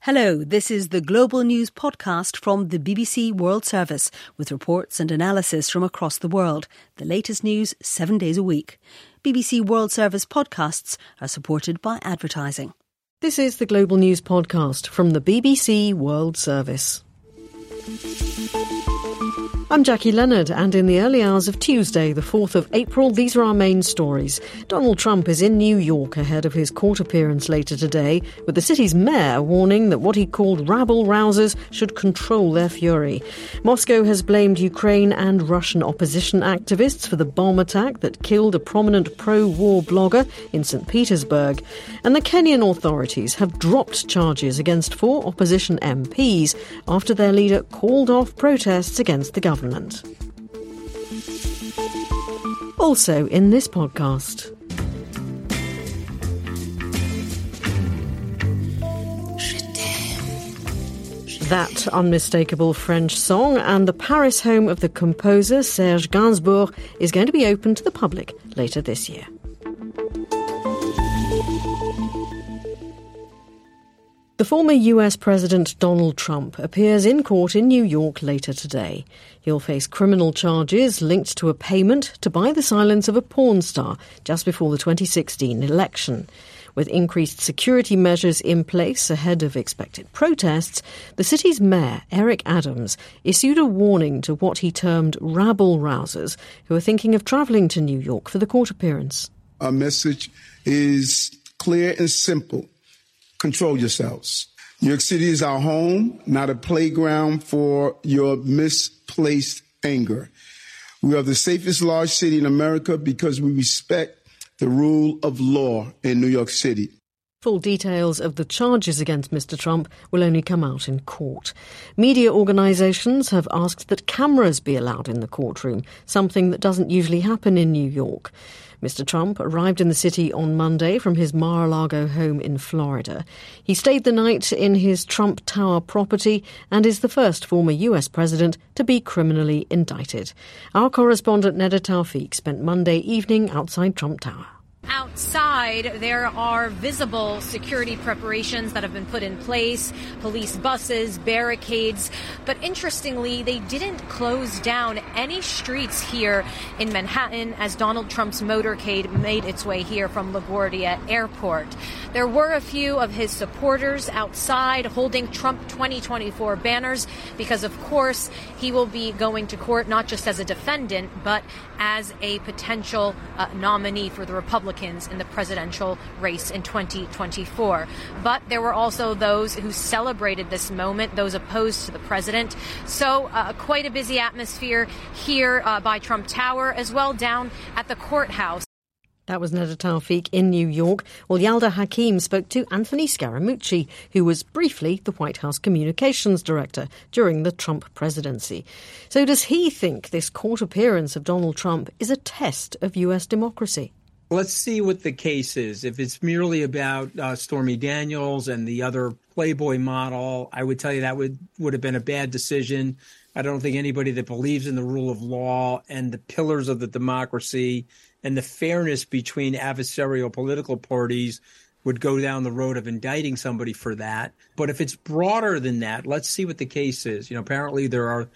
Hello, this is the Global News podcast from the BBC World Service with reports and analysis from across the world. The latest news 7 days a week. BBC World Service podcasts are supported by advertising. This is the Global News podcast from the BBC World Service. I'm Jackie Leonard, and in the early hours of Tuesday, the 4th of April, these are our main stories. Donald Trump is in New York ahead of his court appearance later today, with the city's mayor warning that what he called rabble-rousers should control their fury. Moscow has blamed Ukraine and Russian opposition activists for the bomb attack that killed a prominent pro-war blogger in St. Petersburg. And the Kenyan authorities have dropped charges against 4 opposition MPs after their leader called off protests against the government. Also in this podcast, that unmistakable French song and the Paris home of the composer Serge Gainsbourg is going to be open to the public later this year. The former US President Donald Trump appears in court in New York later today. He'll face criminal charges linked to a payment to buy the silence of a porn star just before the 2016 election. With increased security measures in place ahead of expected protests, the city's mayor, Eric Adams, issued a warning to what he termed rabble-rousers who are thinking of travelling to New York for the court appearance. Our message is clear and simple. Control yourselves. New York City is our home, not a playground for your misplaced anger. We are the safest large city in America because we respect the rule of law in New York City. Full details of the charges against Mr. Trump will only come out in court. Media organisations have asked that cameras be allowed in the courtroom, something that doesn't usually happen in New York. Mr. Trump arrived in the city on Monday from his Mar-a-Lago home in Florida. He stayed the night in his Trump Tower property and is the first former US president to be criminally indicted. Our correspondent Neda Tawfiq spent Monday evening outside Trump Tower. Outside, there are visible security preparations that have been put in place, police buses, barricades. But interestingly, they didn't close down any streets here in Manhattan as Donald Trump's motorcade made its way here from LaGuardia Airport. There were a few of his supporters outside holding Trump 2024 banners because, of course, he will be going to court not just as a defendant, but as a potential nominee for the Republicans in the presidential race in 2024. But there were also those who celebrated this moment, those opposed to the president. So quite a busy atmosphere here by Trump Tower, as well down at the courthouse. That was Neda Tawfiq in New York. Well, Yalda Hakim spoke to Anthony Scaramucci, who was briefly the White House communications director during the Trump presidency. So does he think this court appearance of Donald Trump is a test of US democracy? Let's see what the case is. If it's merely about Stormy Daniels and the other Playboy model, I would tell you that would have been a bad decision. I don't think anybody that believes in the rule of law and the pillars of the democracy and the fairness between adversarial political parties would go down the road of indicting somebody for that. But if it's broader than that, let's see what the case is. Apparently there are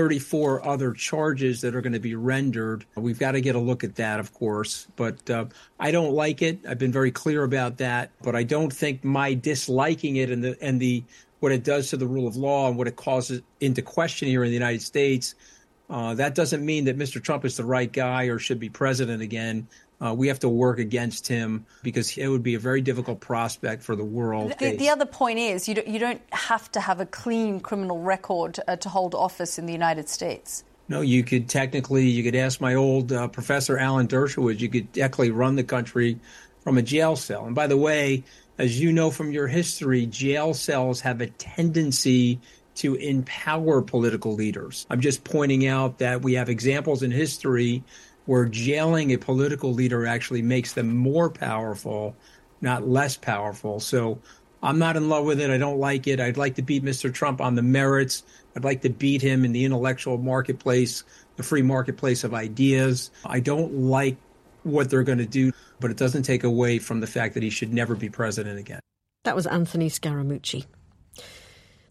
34 other charges that are going to be rendered. We've got to get a look at that, of course. But I don't like it. I've been very clear about that. But I don't think my disliking it and the what it does to the rule of law and what it causes into question here in the United States, that doesn't mean that Mr. Trump is the right guy or should be president again. We have to work against him because it would be a very difficult prospect for the world. The other point is you don't have to have a clean criminal record to hold office in the United States. No, you could ask my old professor Alan Dershowitz, you could technically run the country from a jail cell. And by the way, as you know from your history, jail cells have a tendency to empower political leaders. I'm just pointing out that we have examples in history where jailing a political leader actually makes them more powerful, not less powerful. So I'm not in love with it. I don't like it. I'd like to beat Mr. Trump on the merits. I'd like to beat him in the intellectual marketplace, the free marketplace of ideas. I don't like what they're going to do, but it doesn't take away from the fact that he should never be president again. That was Anthony Scaramucci.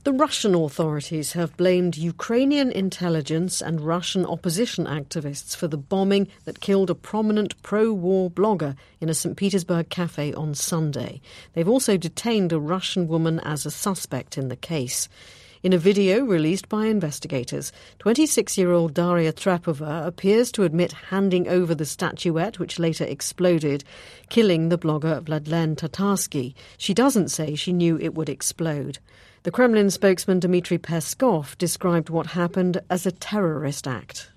The Russian authorities have blamed Ukrainian intelligence and Russian opposition activists for the bombing that killed a prominent pro-war blogger in a St. Petersburg cafe on Sunday. They've also detained a Russian woman as a suspect in the case. In a video released by investigators, 26-year-old Daria Trepova appears to admit handing over the statuette, which later exploded, killing the blogger Vladlen Tatarsky. She doesn't say she knew it would explode. The Kremlin spokesman Dmitry Peskov described what happened as a terrorist act.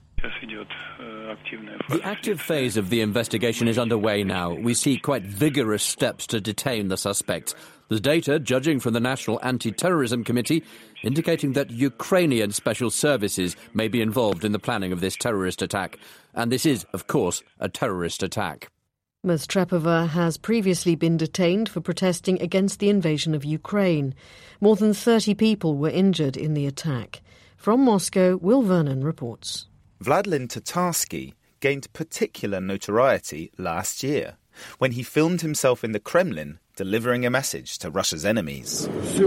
The active phase of the investigation is underway now. We see quite vigorous steps to detain the suspects. There's data, judging from the National Anti-Terrorism Committee, indicating that Ukrainian special services may be involved in the planning of this terrorist attack. And this is, of course, a terrorist attack. Ms. Trepova has previously been detained for protesting against the invasion of Ukraine. More than 30 people were injured in the attack. From Moscow, Will Vernon reports. Vladlen Tatarsky gained particular notoriety last year when he filmed himself in the Kremlin delivering a message to Russia's enemies.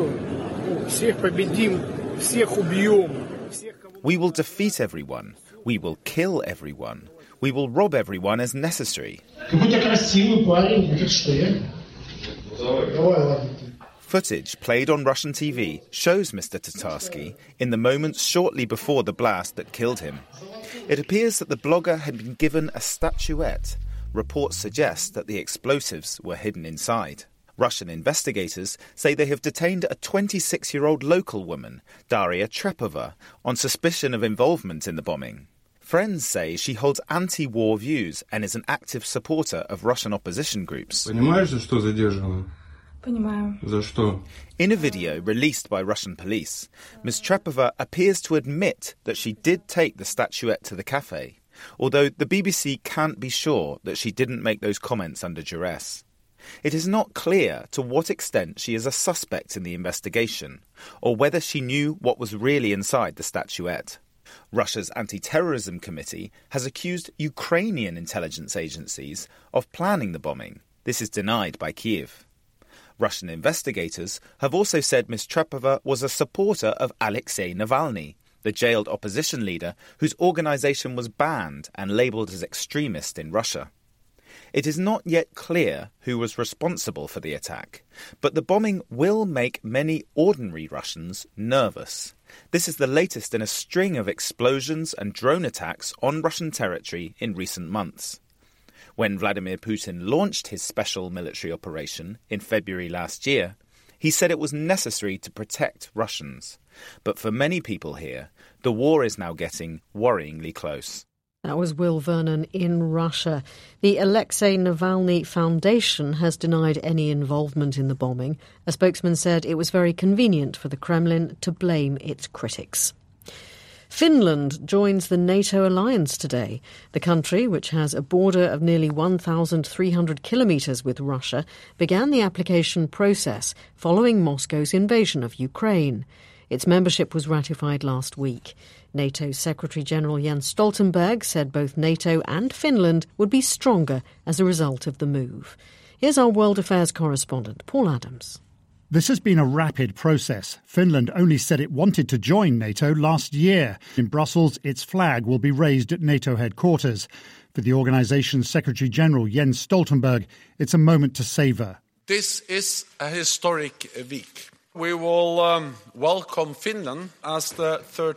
We will defeat everyone. We will kill everyone. We will rob everyone as necessary. Footage played on Russian TV shows Mr. Tatarsky in the moments shortly before the blast that killed him. It appears that the blogger had been given a statuette. Reports suggest that the explosives were hidden inside. Russian investigators say they have detained a 26-year-old local woman, Daria Trepova, on suspicion of involvement in the bombing. Friends say she holds anti-war views and is an active supporter of Russian opposition groups. In a video released by Russian police, Ms. Trepova appears to admit that she did take the statuette to the cafe, although the BBC can't be sure that she didn't make those comments under duress. It is not clear to what extent she is a suspect in the investigation, or whether she knew what was really inside the statuette. Russia's Anti-Terrorism Committee has accused Ukrainian intelligence agencies of planning the bombing. This is denied by Kyiv. Russian investigators have also said Ms. Trepova was a supporter of Alexei Navalny, the jailed opposition leader whose organisation was banned and labelled as extremist in Russia. It is not yet clear who was responsible for the attack, but the bombing will make many ordinary Russians nervous. This is the latest in a string of explosions and drone attacks on Russian territory in recent months. When Vladimir Putin launched his special military operation in February last year, he said it was necessary to protect Russians. But for many people here, the war is now getting worryingly close. That was Will Vernon in Russia. The Alexei Navalny Foundation has denied any involvement in the bombing. A spokesman said it was very convenient for the Kremlin to blame its critics. Finland joins the NATO alliance today. The country, which has a border of nearly 1,300 kilometres with Russia, began the application process following Moscow's invasion of Ukraine. Its membership was ratified last week. NATO Secretary-General Jens Stoltenberg said both NATO and Finland would be stronger as a result of the move. Here's our World Affairs correspondent, Paul Adams. This has been a rapid process. Finland only said it wanted to join NATO last year. In Brussels, its flag will be raised at NATO headquarters. For the organisation's Secretary-General Jens Stoltenberg, it's a moment to savour. This is a historic week. We will welcome Finland as the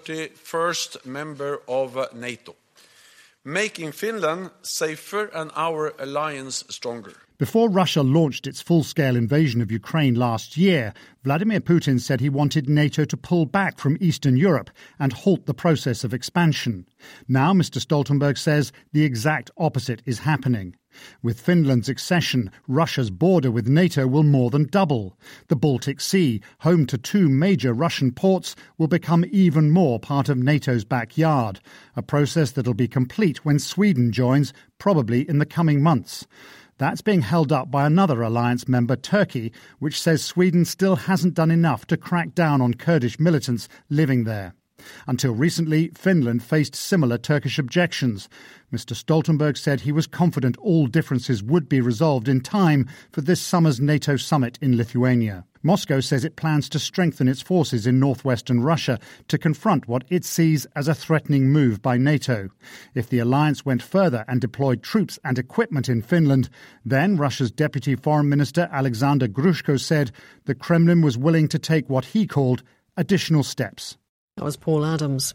31st member of NATO, making Finland safer and our alliance stronger. Before Russia launched its full-scale invasion of Ukraine last year, Vladimir Putin said he wanted NATO to pull back from Eastern Europe and halt the process of expansion. Now Mr. Stoltenberg says the exact opposite is happening. With Finland's accession, Russia's border with NATO will more than double. The Baltic Sea, home to two major Russian ports, will become even more part of NATO's backyard, a process that'll be complete when Sweden joins, probably in the coming months. That's being held up by another alliance member, Turkey, which says Sweden still hasn't done enough to crack down on Kurdish militants living there. Until recently, Finland faced similar Turkish objections. Mr. Stoltenberg said he was confident all differences would be resolved in time for this summer's NATO summit in Lithuania. Moscow says it plans to strengthen its forces in northwestern Russia to confront what it sees as a threatening move by NATO. If the alliance went further and deployed troops and equipment in Finland, then Russia's Deputy Foreign Minister Alexander Grushko said the Kremlin was willing to take what he called additional steps. That was Paul Adams.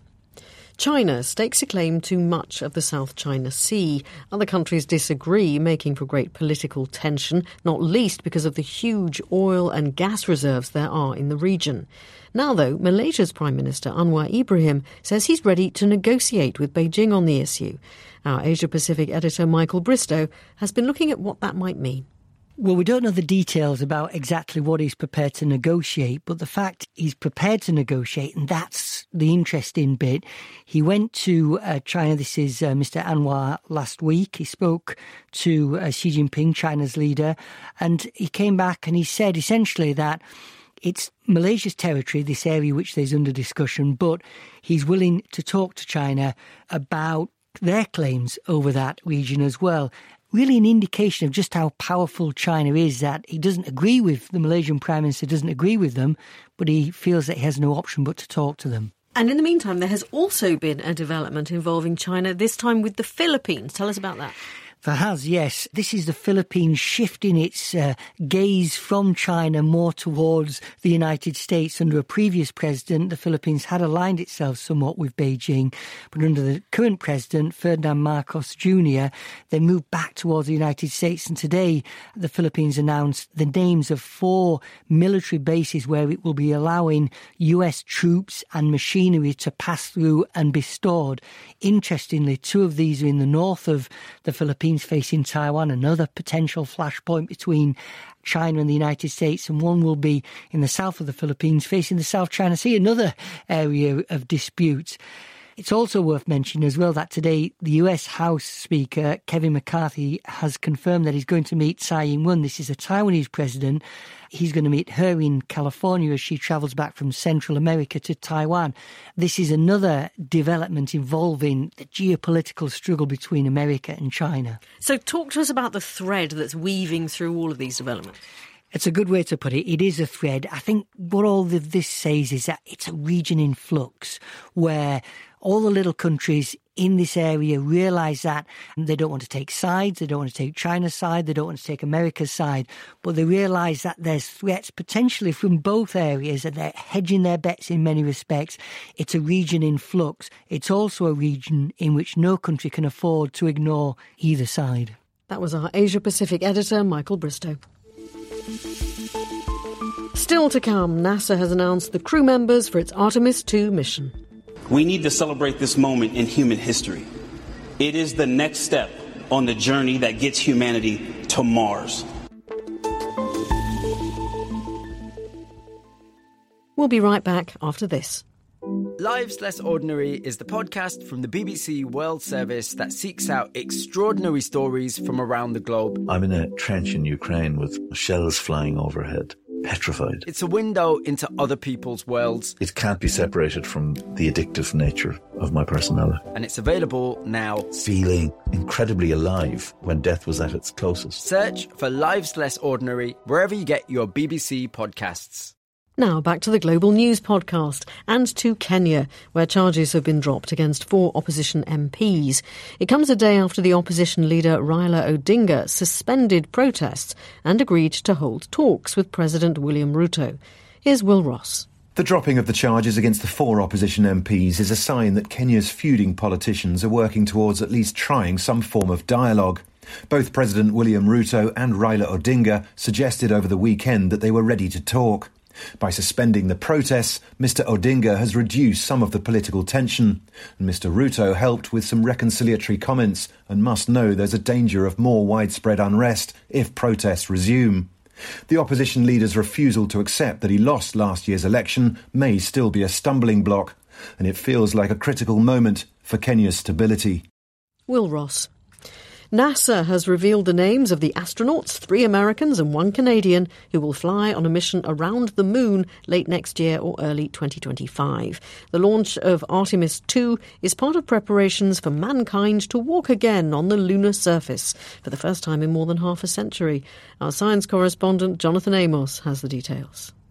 China stakes a claim to much of the South China Sea. Other countries disagree, making for great political tension, not least because of the huge oil and gas reserves there are in the region. Now, though, Malaysia's Prime Minister Anwar Ibrahim says he's ready to negotiate with Beijing on the issue. Our Asia-Pacific editor Michael Bristow has been looking at what that might mean. Well, we don't know the details about exactly what he's prepared to negotiate, but the fact he's prepared to negotiate, and that's the interesting bit. He went to China, this is Mr. Anwar, last week. He spoke to Xi Jinping, China's leader, and he came back and he said essentially that it's Malaysia's territory, this area which is under discussion, but he's willing to talk to China about their claims over that region as well. Really an indication of just how powerful China is, that he doesn't agree with the Malaysian Prime Minister, doesn't agree with them, but he feels that he has no option but to talk to them. And in the meantime, there has also been a development involving China, this time with the Philippines. Tell us about that. There has, yes. This is the Philippines shifting its gaze from China more towards the United States. Under a previous president, the Philippines had aligned itself somewhat with Beijing. But under the current president, Ferdinand Marcos Jr., they moved back towards the United States. And today, the Philippines announced the names of 4 military bases where it will be allowing US troops and machinery to pass through and be stored. Interestingly, 2 of these are in the north of the Philippines, facing Taiwan, another potential flashpoint between China and the United States, and one will be in the south of the Philippines facing the South China Sea, another area of dispute. It's also worth mentioning as well that today the US House Speaker Kevin McCarthy has confirmed that he's going to meet Tsai Ing-wen. This is a Taiwanese president. He's going to meet her in California as she travels back from Central America to Taiwan. This is another development involving the geopolitical struggle between America and China. So talk to us about the thread that's weaving through all of these developments. It's a good way to put it. It is a thread. I think what all of this says is that it's a region in flux where all the little countries in this area realise that they don't want to take sides, they don't want to take China's side, they don't want to take America's side, but they realise that there's threats potentially from both areas and they're hedging their bets in many respects. It's a region in flux. It's also a region in which no country can afford to ignore either side. That was our Asia-Pacific editor, Michael Bristow. Still to come, NASA has announced the crew members for its Artemis II mission. We need to celebrate this moment in human history. It is the next step on the journey that gets humanity to Mars. We'll be right back after this. Lives Less Ordinary is the podcast from the BBC World Service that seeks out extraordinary stories from around the globe. I'm in a trench in Ukraine with shells flying overhead. Petrified. It's a window into other people's worlds. It can't be separated from the addictive nature of my personality. And it's available now. Feeling incredibly alive when death was at its closest. Search for Lives Less Ordinary wherever you get your BBC podcasts. Now back to the Global News podcast and to Kenya, where charges have been dropped against 4 opposition MPs. It comes a day after the opposition leader Raila Odinga suspended protests and agreed to hold talks with President William Ruto. Here's Will Ross. The dropping of the charges against the 4 opposition MPs is a sign that Kenya's feuding politicians are working towards at least trying some form of dialogue. Both President William Ruto and Raila Odinga suggested over the weekend that they were ready to talk. By suspending the protests, Mr Odinga has reduced some of the political tension. And Mr Ruto helped with some reconciliatory comments and must know there's a danger of more widespread unrest if protests resume. The opposition leader's refusal to accept that he lost last year's election may still be a stumbling block, and it feels like a critical moment for Kenya's stability. Will Ross. NASA has revealed the names of the astronauts, 3 Americans and 1 Canadian, who will fly on a mission around the moon late next year or early 2025. The launch of Artemis II is part of preparations for mankind to walk again on the lunar surface for the first time in more than half a century. Our science correspondent Jonathan Amos has the details.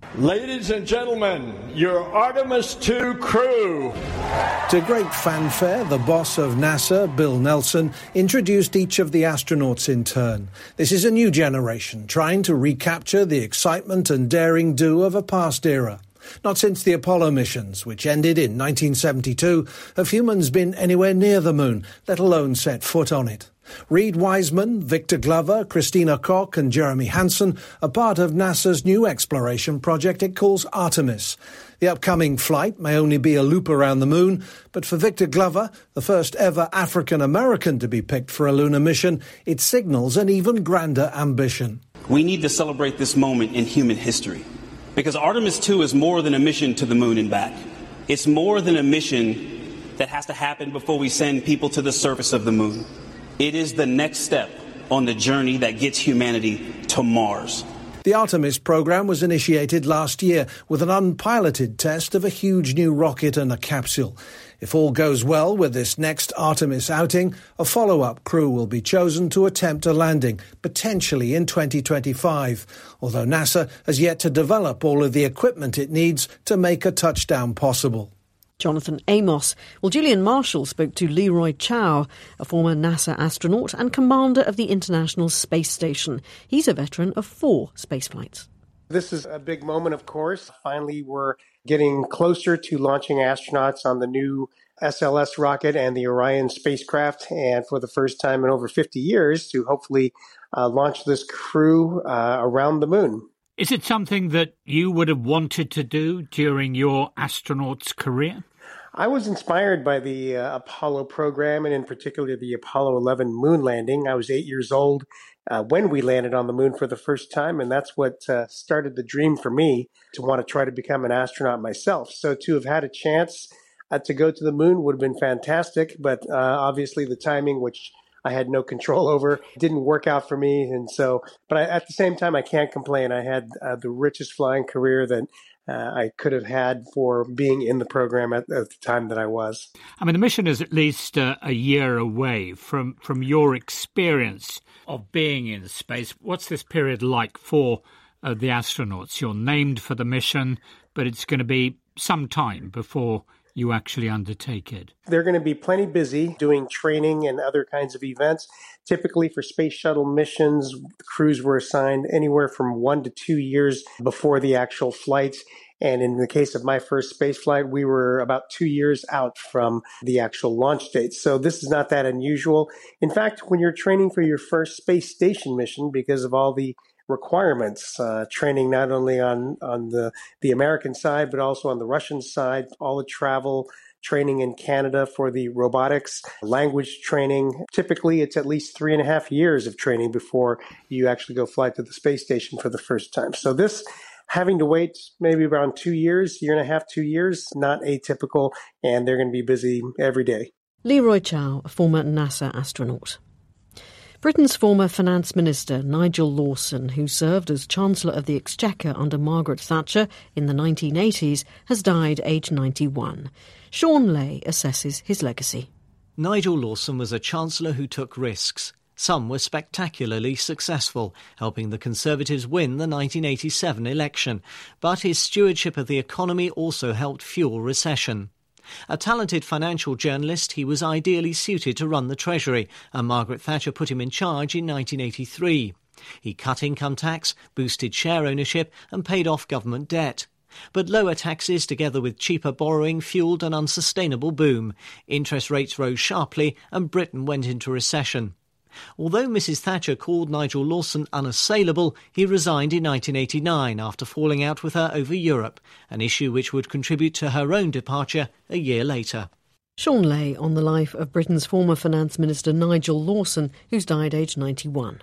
Ladies and gentlemen, your Artemis II crew. To great fanfare, the boss of NASA, Bill Nelson, introduced each of the astronauts in turn. This is a new generation trying to recapture the excitement and daring do of a past era. Not since the Apollo missions, which ended in 1972, have humans been anywhere near the moon, let alone set foot on it. Reed Wiseman, Victor Glover, Christina Koch and Jeremy Hansen are part of NASA's new exploration project it calls Artemis. The upcoming flight may only be a loop around the moon, but for Victor Glover, the first ever African-American to be picked for a lunar mission, it signals an even grander ambition. We need to celebrate this moment in human history, because Artemis 2 is more than a mission to the moon and back. It's more than a mission that has to happen before we send people to the surface of the moon. It is the next step on the journey that gets humanity to Mars. The Artemis program was initiated last year with an unpiloted test of a huge new rocket and a capsule. If all goes well with this next Artemis outing, a follow-up crew will be chosen to attempt a landing, potentially in 2025, although NASA has yet to develop all of the equipment it needs to make a touchdown possible. Jonathan Amos. Well, Julian Marshall spoke to Leroy Chow, a former NASA astronaut and commander of the International Space Station. He's a veteran of 4 spaceflights. This is a big moment, of course. Finally, we're getting closer to launching astronauts on the new SLS rocket and the Orion spacecraft, and for the first time in over 50 years to hopefully launch this crew around the moon. Is it something that you would have wanted to do during your astronaut's career? I was inspired by the Apollo program, and in particular the Apollo 11 moon landing. I was 8 years old when we landed on the moon for the first time, and that's what started the dream for me to want to try to become an astronaut myself. So to have had a chance to go to the moon would have been fantastic, but obviously the timing, which I had no control over, didn't work out for me. And so, at the same time, I can't complain. I had the richest flying career that I could have had for being in the program at the time that I was. I mean, the mission is at least a year away. From your experience of being in space, what's this period like for the astronauts? You're named for the mission, but it's going to be some time before you actually undertake it. They're going to be plenty busy doing training and other kinds of events. Typically for space shuttle missions, crews were assigned anywhere from 1 to 2 years before the actual flights. And in the case of my first space flight, we were about 2 years out from the actual launch date. So this is not that unusual. In fact, when you're training for your first space station mission, because of all the requirements, training not only on the American side, but also on the Russian side, all the travel, training in Canada for the robotics, language training. Typically, it's at least 3.5 years of training before you actually go fly to the space station for the first time. So this having to wait maybe around 2 years, 1.5 to 2 years, not atypical, and they're going to be busy every day. Leroy Chow, a former NASA astronaut. Britain's former finance minister, Nigel Lawson, who served as Chancellor of the Exchequer under Margaret Thatcher in the 1980s, has died aged 91. Sean Lay assesses his legacy. Nigel Lawson was a Chancellor who took risks. Some were spectacularly successful, helping the Conservatives win the 1987 election. But his stewardship of the economy also helped fuel recession. A talented financial journalist, he was ideally suited to run the Treasury, and Margaret Thatcher put him in charge in 1983. He cut income tax, boosted share ownership and paid off government debt. But lower taxes, together with cheaper borrowing, fuelled an unsustainable boom. Interest rates rose sharply and Britain went into recession. Although Mrs Thatcher called Nigel Lawson unassailable, he resigned in 1989 after falling out with her over Europe, an issue which would contribute to her own departure a year later. Sean Lay on the life of Britain's former Finance Minister Nigel Lawson, who's died aged 91.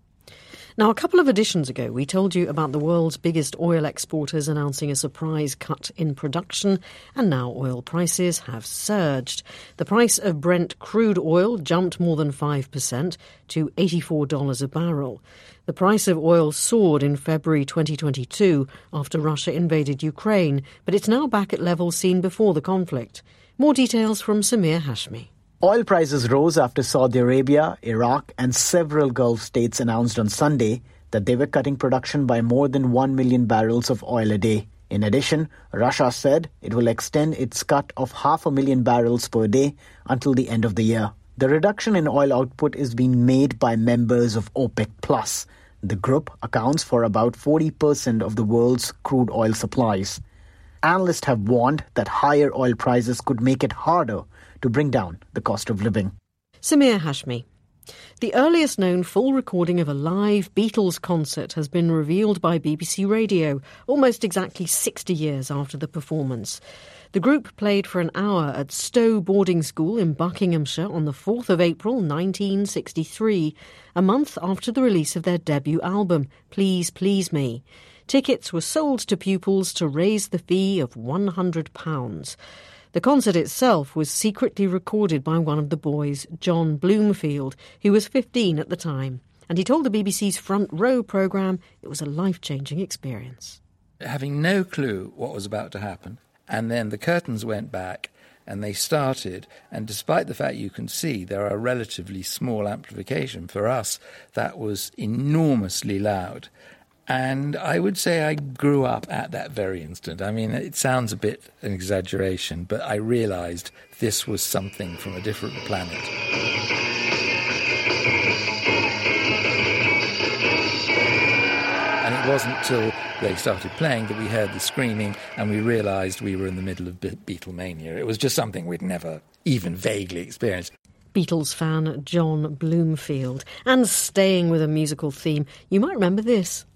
Now, a couple of editions ago, we told you about the world's biggest oil exporters announcing a surprise cut in production, and now oil prices have surged. The price of Brent crude oil jumped more than 5% to $84 a barrel. The price of oil soared in February 2022 after Russia invaded Ukraine, but it's now back at levels seen before the conflict. More details from Samir Hashmi. Oil prices rose after Saudi Arabia, Iraq and several Gulf states announced on Sunday that they were cutting production by more than 1 million barrels of oil a day. In addition, Russia said it will extend its cut of 500,000 barrels per day until the end of the year. The reduction in oil output is being made by members of OPEC+. The group accounts for about 40% of the world's crude oil supplies. Analysts have warned that higher oil prices could make it harder to bring down the cost of living. Samir Hashmi. The earliest known full recording of a live Beatles concert has been revealed by BBC Radio, almost exactly 60 years after the performance. The group played for an hour at Stowe Boarding School in Buckinghamshire on the 4th of April 1963, a month after the release of their debut album, Please Please Me. Tickets were sold to pupils to raise the fee of £100. The concert itself was secretly recorded by one of the boys, John Bloomfield, who was 15 at the time. And he told the BBC's Front Row programme it was a life-changing experience. Having no clue what was about to happen, and then the curtains went back and they started, and despite the fact you can see there are relatively small amplification, for us that was enormously loud. And I would say I grew up at that very instant. I mean, it sounds a bit an exaggeration, but I realised this was something from a different planet. And it wasn't till they started playing that we heard the screaming and we realised we were in the middle of Beatlemania. It was just something we'd never even vaguely experienced. Beatles fan John Bloomfield. And staying with a musical theme, you might remember this.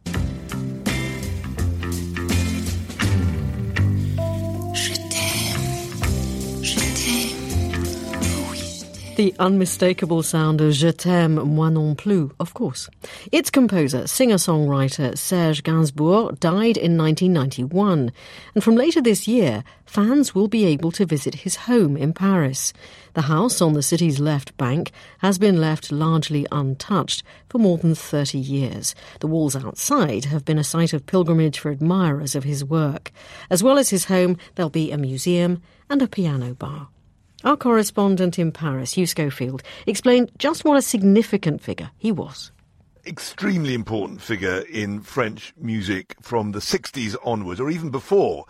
The unmistakable sound of Je t'aime, moi non plus, of course. Its composer, singer-songwriter Serge Gainsbourg died in 1991. And from later this year, fans will be able to visit his home in Paris. The house on the city's left bank has been left largely untouched for more than 30 years. The walls outside have been a site of pilgrimage for admirers of his work. As well as his home, there'll be a museum and a piano bar. Our correspondent in Paris, Hugh Schofield, explained just what a significant figure he was. Extremely important figure in French music from the 60s onwards, or even before,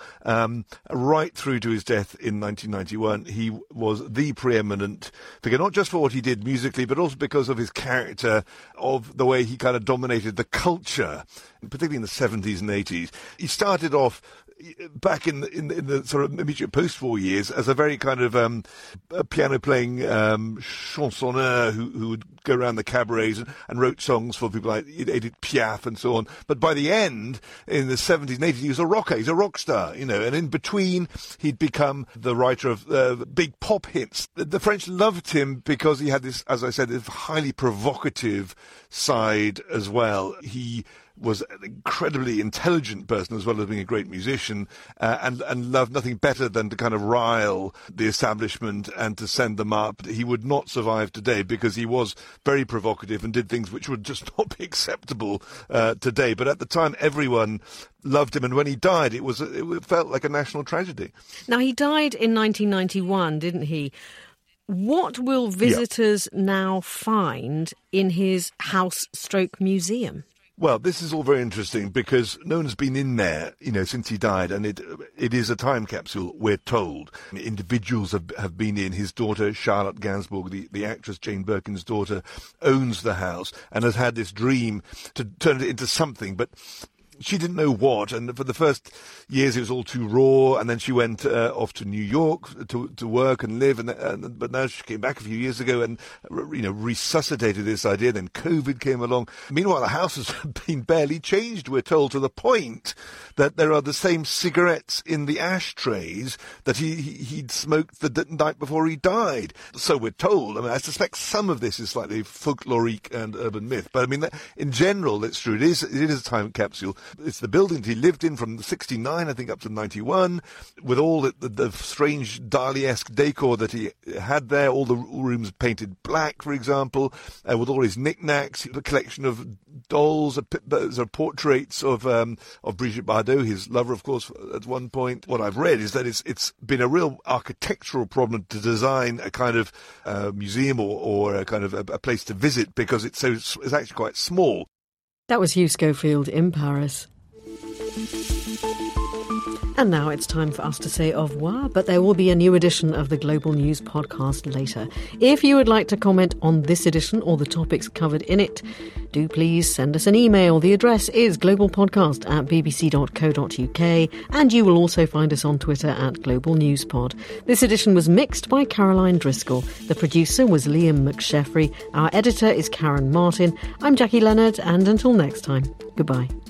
right through to his death in 1991. He was the preeminent figure, not just for what he did musically, but also because of his character, of the way he kind of dominated the culture, particularly in the 70s and 80s. He started off back in the sort of immediate post-war years as a very kind of a piano-playing chansonneur who would go around the cabarets and wrote songs for people like Edith Piaf and so on. But by the end, in the 70s and 80s, he was a rocker. He's a rock star, you know. And in between, he'd become the writer of big pop hits. The French loved him because he had this, as I said, this highly provocative side as well. He was an incredibly intelligent person as well as being a great musician, and loved nothing better than to kind of rile the establishment and to send them up. He would not survive today because he was very provocative and did things which would just not be acceptable today. But at the time, everyone loved him, and when he died, it felt like a national tragedy. Now, he died in 1991, didn't he? What will visitors now find in his house/museum? Well, this is all very interesting because no one's been in there, you know, since he died, and it is a time capsule, we're told. Individuals have been in. His daughter, Charlotte Gainsbourg, the actress Jane Birkin's daughter, owns the house and has had this dream to turn it into something, but she didn't know what, and for the first years it was all too raw, and then she went off to New York to work and live, but now she came back a few years ago and resuscitated this idea. Then COVID came along. Meanwhile, the house has been barely changed, we're told, to the point that there are the same cigarettes in the ashtrays that he'd smoked the night before he died. So we're told. I mean, I suspect some of this is slightly folkloric and urban myth, but I mean, in general, it's true. It is a time capsule. It's the building that he lived in from 69, I think, up to 91, with all the strange Dali-esque decor that he had there, all the rooms painted black, for example, with all his knickknacks, a collection of dolls, portraits of Brigitte Bardot, his lover, of course, at one point. What I've read is that it's been a real architectural problem to design a kind of museum or a kind of a place to visit because it's actually quite small. That was Hugh Schofield in Paris. And now it's time for us to say au revoir, but there will be a new edition of the Global News podcast later. If you would like to comment on this edition or the topics covered in it, do please send us an email. The address is globalpodcast@bbc.co.uk, and you will also find us on Twitter @GlobalNewsPod. This edition was mixed by Caroline Driscoll. The producer was Liam McSheffrey. Our editor is Karen Martin. I'm Jackie Leonard, and until next time, goodbye.